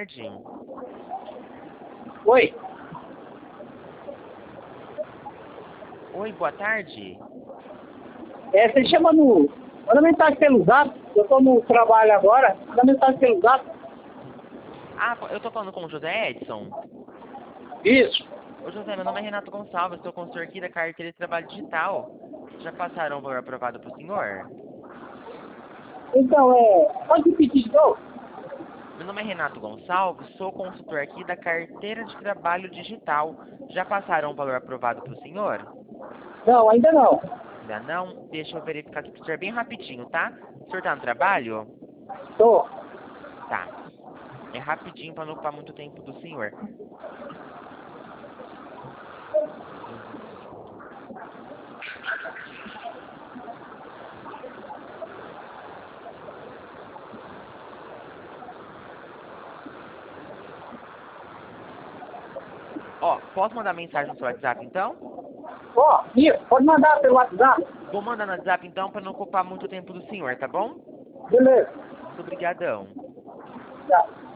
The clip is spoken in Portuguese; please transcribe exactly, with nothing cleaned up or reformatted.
tarde. Oi. Oi, boa tarde. É, você chama no... Manda mensagem pelo zap. Eu tô no trabalho agora. Manda mensagem pelo zap. Ah, eu tô falando com o José Edson. Isso. Ô José, meu nome é Renato Gonçalves, sou consultor aqui da carteira de trabalho digital. Já passaram o valor aprovado para o senhor? Então, é... Pode repetir de novo? Meu nome é Renato Gonçalves, sou consultor aqui da carteira de trabalho digital. Já passaram o valor aprovado para o senhor? Não, ainda não. Ainda não? Deixa eu verificar aqui para o senhor bem rapidinho, tá? O senhor tá no trabalho? Tô. Tá. É rapidinho para não ocupar muito tempo do senhor. Ó, posso mandar mensagem no seu WhatsApp então? Ó, isso. Pode mandar pelo WhatsApp. Vou mandar no WhatsApp então para não ocupar muito tempo do senhor, tá bom? Beleza. Muito obrigadão. Tá.